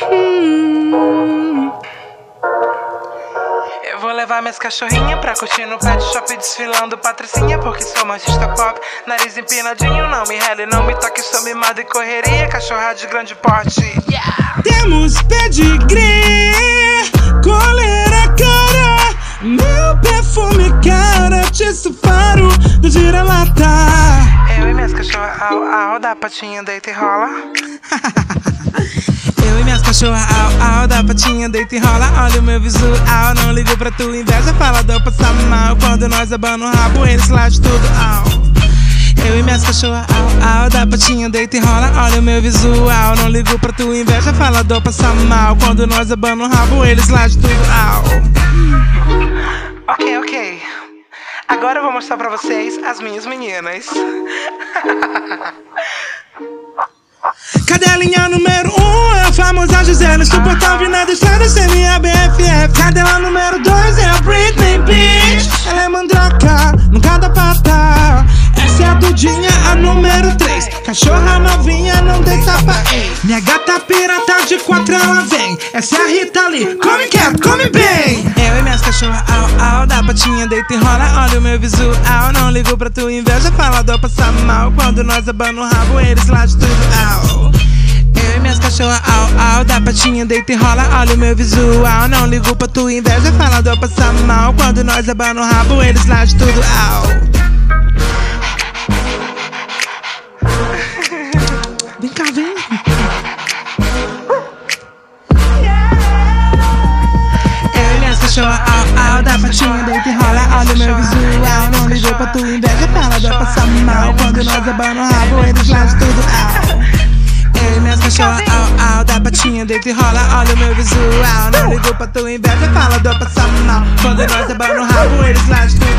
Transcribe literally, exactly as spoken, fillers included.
Hum. Eu vou levar minhas cachorrinhas pra curtir no pet shop desfilando patricinha, porque sou uma artista pop, nariz empinadinho. Não me rele, não me toque, sou mimado e correria. Cachorra de grande porte, yeah. Temos pedigree, coleira cara, meu perfume cara, te faro do vira-lata. Eu e minhas cachorras au, au, da patinha deita e rola. Eu e minhas cachorras au, au, da patinha deita e rola. Olha o meu visual, não ligo pra tu inveja, falador passa mal. Quando nós abana o rabo, eles lá de tudo, au. Eu e minhas cachorras au, au, da patinha deita e rola. Olha o meu visual, não ligo pra tu inveja, falador passa mal. Quando nós abana o rabo, eles lá de tudo, au. Ok, ok. Agora eu vou mostrar pra vocês as minhas meninas. Cadelinha número um é a famosa Gisele, insuportável na estrada, sem minha B F F. Cadela número dois é a Britney Bitch, ela é mandraca, nunca dá pata. Essa é a Dudinha, a número três, cachorra novinha, não deita pra ex. Minha gata pirata de quatro ela vem, essa é a Rita Lee, come quieto, come bem. Eu e minhas cachorras au, au, da patinha deita e rola. Olha o meu visual, não ligo pra tu inveja, falador passa mal. Quando nós abana o rabo, eles lá de tudo, au. Eu e minhas cachorras au, au, da patinha deita e rola. Olha o meu visual, não ligo pra tu inveja, falador passa mal. Quando nós abana o rabo, eles lá de tudo, au. Vem cá, vem. Eu e minhas cachorras au, au, da patinha deita e rola. Olha o meu visual, não ligo pra tu inveja, falador passa mal. Quando nós abana o rabo, eles lá de tudo, au. Eu e minhas cachorras au, au, da patinha deita e rola. Olha o meu visual, não ligo pra tu inveja, falador passa mal. Quando nós abana o rabo, eles lá de tudo.